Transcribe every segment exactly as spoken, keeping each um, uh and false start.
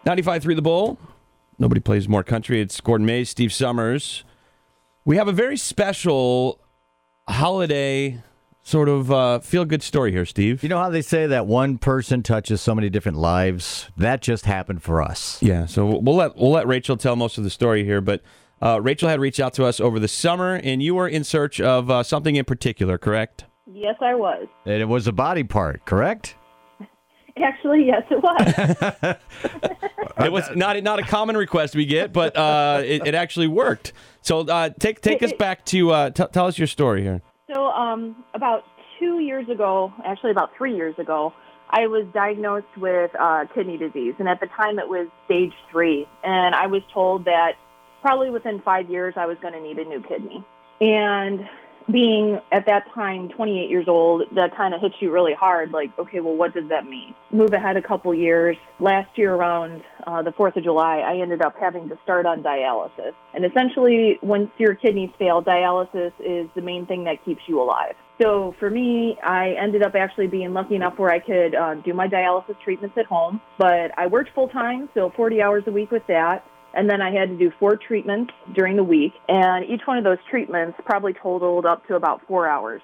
ninety-five point three The Bull. Nobody plays more country. It's Gordon Mays, Steve Summers. We have a very special holiday sort of uh, feel-good story here, Steve. You know how they say that one person touches so many different lives? That just happened for us. Yeah, so we'll let we'll let Rachel tell most of the story here, but uh, Rachel had reached out to us over the summer, and you were in search of uh, something in particular, correct? Yes, I was. And it was a body part, correct? Actually, yes, it was. It was not not a common request we get, but uh, it, it actually worked. So uh, take take us back to uh, t- tell us your story here. So um, about two years ago, actually about three years ago, I was diagnosed with uh, kidney disease, and at the time it was stage three, and I was told that probably within five years I was going to need a new kidney. And being at that time twenty-eight years old, that kind of hits you really hard. Like, okay, well, what does that mean? Move ahead a couple years. Last year around uh, the fourth of July, I ended up having to start on dialysis. And essentially, once your kidneys fail, dialysis is the main thing that keeps you alive. So for me, I ended up actually being lucky enough where I could uh, do my dialysis treatments at home. But I worked full-time, so forty hours a week with that. And then I had to do four treatments during the week, and each one of those treatments probably totaled up to about four hours.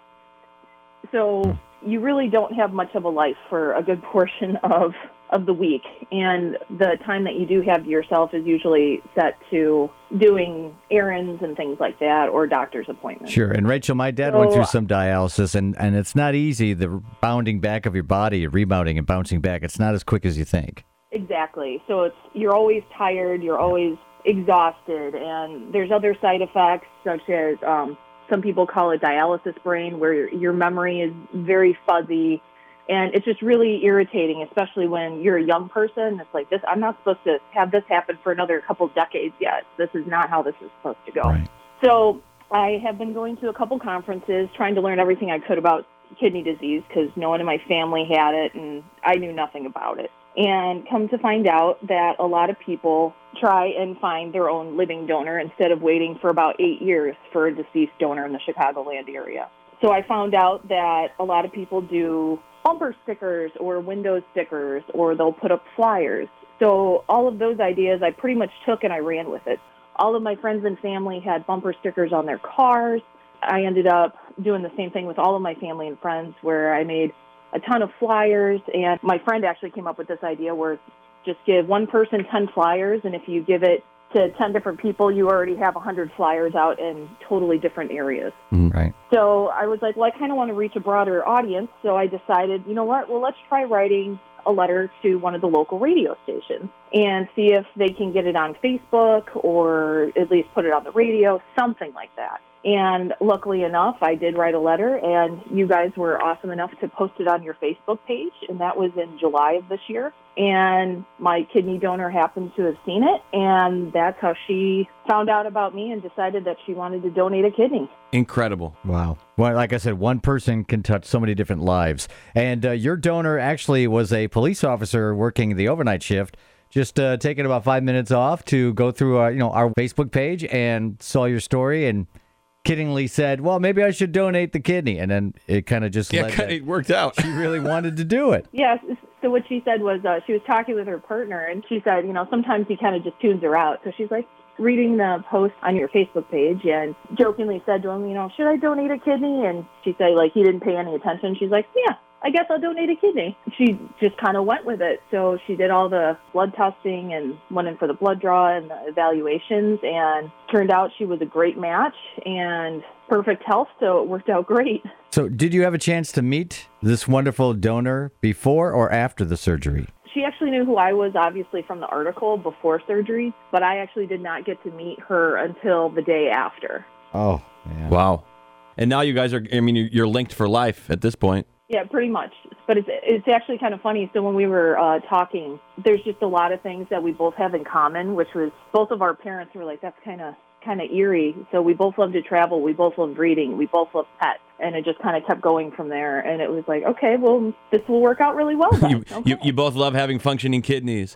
So you really don't have much of a life for a good portion of of the week, and the time that you do have to yourself is usually set to doing errands and things like that, or doctor's appointments. Sure. And Rachel, my dad So- went through some dialysis, and, and it's not easy, the bounding back of your body, rebounding and bouncing back. It's not as quick as you think. Exactly. So it's you're always tired, you're always exhausted, and there's other side effects such as um, some people call it dialysis brain, where your memory is very fuzzy, and it's just really irritating, especially when you're a young person. It's like, this, I'm not supposed to have this happen for another couple decades yet. This is not how this is supposed to go. Right. So I have been going to a couple conferences, trying to learn everything I could about kidney disease, because no one in my family had it, and I knew nothing about it. And come to find out that a lot of people try and find their own living donor instead of waiting for about eight years for a deceased donor in the Chicagoland area. So I found out that a lot of people do bumper stickers or window stickers, or they'll put up flyers. So all of those ideas I pretty much took and I ran with it. All of my friends and family had bumper stickers on their cars. I ended up doing the same thing with all of my family and friends, where I made a ton of flyers, and my friend actually came up with this idea where just give one person ten flyers, and if you give it to ten different people, you already have one hundred flyers out in totally different areas. Mm, right. So I was like, well, I kind of want to reach a broader audience, so I decided, you know what, well, let's try writing a letter to one of the local radio stations and see if they can get it on Facebook or at least put it on the radio, something like that. And luckily enough, I did write a letter, and you guys were awesome enough to post it on your Facebook page, and that was in July of this year. And my kidney donor happened to have seen it, and that's how she found out about me and decided that she wanted to donate a kidney. Incredible. Wow. Well, like I said, one person can touch so many different lives. And uh, your donor actually was a police officer working the overnight shift, just uh, taking about five minutes off to go through our, you know, our Facebook page and saw your story and kiddingly said, well, maybe I should donate the kidney. And then it kind of just Yeah, led kinda, that it worked out. she really wanted to do it. Yes. So what she said was uh, she was talking with her partner, and she said, you know, sometimes he kind of just tunes her out. So she's like reading the post on your Facebook page and jokingly said to him, you know, should I donate a kidney? And she said, like, he didn't pay any attention. She's like, yeah, I guess I'll donate a kidney. She just kind of went with it. So she did all the blood testing and went in for the blood draw and the evaluations, and turned out she was a great match and perfect health, so it worked out great. So did you have a chance to meet this wonderful donor before or after the surgery? She actually knew who I was, obviously, from the article before surgery, but I actually did not get to meet her until the day after. Oh, man. Wow. And now you guys are, I mean, you're linked for life at this point. Yeah, pretty much. But it's it's actually kind of funny. So when we were uh, talking, there's just a lot of things that we both have in common, which was both of our parents were like, that's kind of kind of eerie. So we both love to travel. We both love reading. We both love pets. And it just kind of kept going from there. And it was like, okay, well, this will work out really well then. You, Okay. you, you both love having functioning kidneys.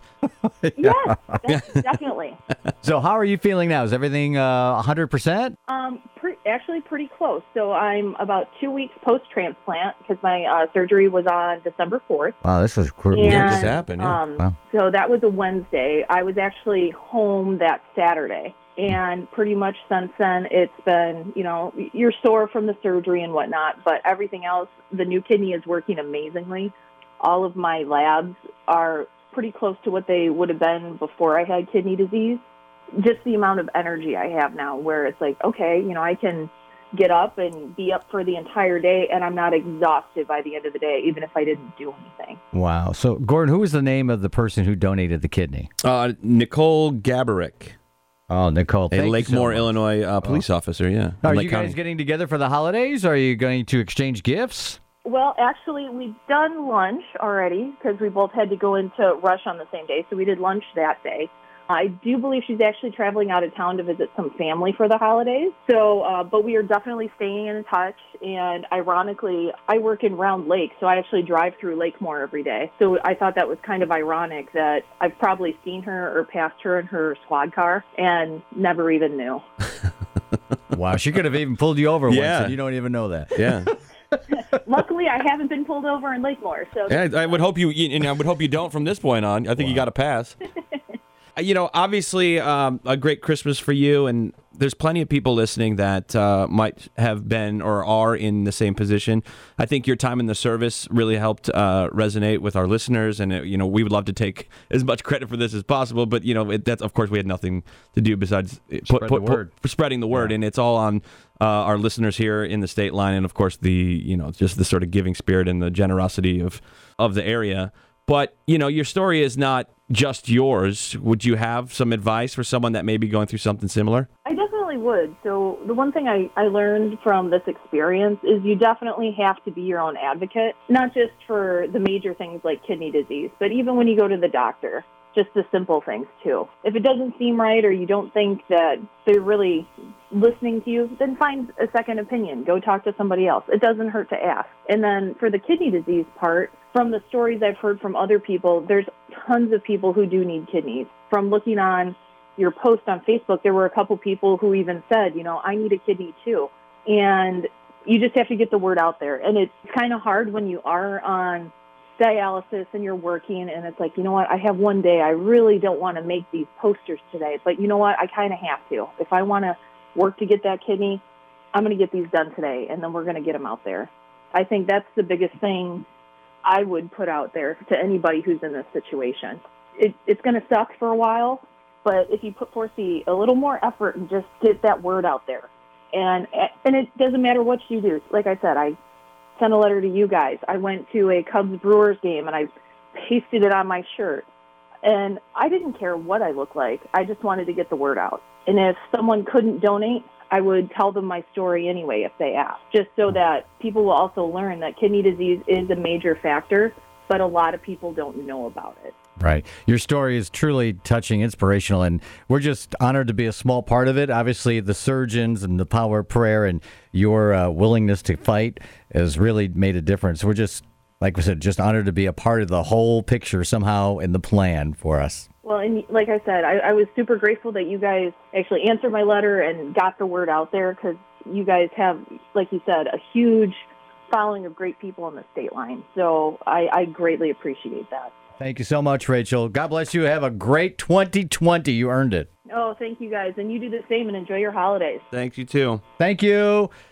Yes, def- definitely. So how are you feeling now? Is everything uh, one hundred percent? Um, pre- actually pretty close. So I'm about two weeks post-transplant because my uh, surgery was on December fourth. Wow, this is cool. And, Yeah, just happened, yeah. Um, Wow. So that was a Wednesday. I was actually home that Saturday. And pretty much since then, it's been, you know, you're sore from the surgery and whatnot, but everything else, the new kidney is working amazingly. All of my labs are pretty close to what they would have been before I had kidney disease. Just the amount of energy I have now where it's like, okay, you know, I can get up and be up for the entire day and I'm not exhausted by the end of the day, even if I didn't do anything. Wow. So, Gordon, who was the name of the person who donated the kidney? Uh, Nicole Gabarick, Oh, Nicole. a thank you so Lakemore, much. Illinois uh, police officer, yeah. Are in you Lake guys County. getting together for the holidays? Are you going to exchange gifts? Well, actually, we've done lunch already because we both had to go into Rush on the same day, so we did lunch that day. I do believe she's actually traveling out of town to visit some family for the holidays. So, uh, but we are definitely staying in touch. And ironically, I work in Round Lake, so I actually drive through Lakemore every day. So I thought that was kind of ironic that I've probably seen her or passed her in her squad car and never even knew. Wow, she could have even pulled you over Yeah. once, and you don't even know that. Yeah. Luckily, I haven't been pulled over in Lakemore. So Yeah, I I would hope you, and I would hope you don't from this point on. I think you got to pass. You know, obviously, um, a great Christmas for you, and there's plenty of people listening that uh, might have been or are in the same position. I think your time in the service really helped uh, resonate with our listeners, and it, you know, we would love to take as much credit for this as possible. But you know, it, that's of course we had nothing to do besides put, Spread put, the word. put, spreading the word, Yeah. and it's all on uh, our listeners here in the state line, and of course the you know just the sort of giving spirit and the generosity of of the area. But, you know, your story is not just yours. Would you have some advice for someone that may be going through something similar? I definitely would. So the one thing I, I learned from this experience is you definitely have to be your own advocate, not just for the major things like kidney disease, but even when you go to the doctor, just the simple things too. If it doesn't seem right or you don't think that they're really listening to you, then find a second opinion. Go talk to somebody else. It doesn't hurt to ask. And then for the kidney disease part, from the stories I've heard from other people, there's tons of people who do need kidneys. From looking on your post on Facebook, there were a couple people who even said, you know, I need a kidney too. And you just have to get the word out there. And it's kind of hard when you are on dialysis and you're working and it's like, you know what, I have one day. I really don't want to make these posters today. But you know what, I kind of have to. If I want to work to get that kidney, I'm going to get these done today. And then we're going to get them out there. I think that's the biggest thing I would put out there to anybody who's in this situation. It, it's going to suck for a while, but if you put forth the, a little more effort and just get that word out there, and and it doesn't matter what you do. Like I said, I sent a letter to you guys. I went to a Cubs Brewers game and I pasted it on my shirt, and I didn't care what I looked like. I just wanted to get the word out. And if someone couldn't donate, I would tell them my story anyway if they asked, just so that people will also learn that kidney disease is a major factor, but a lot of people don't know about it. Right. Your story is truly touching, inspirational, and we're just honored to be a small part of it. Obviously, the surgeons and the power of prayer and your uh, willingness to fight has really made a difference. We're just, like we said, just honored to be a part of the whole picture somehow in the plan for us. Well, and like I said, I, I was super grateful that you guys actually answered my letter and got the word out there because you guys have, like you said, a huge following of great people on the state line. So I, I greatly appreciate that. Thank you so much, Rachel. God bless you. Have a great twenty twenty. You earned it. Oh, thank you guys. And you do the same and enjoy your holidays. Thank you, too. Thank you.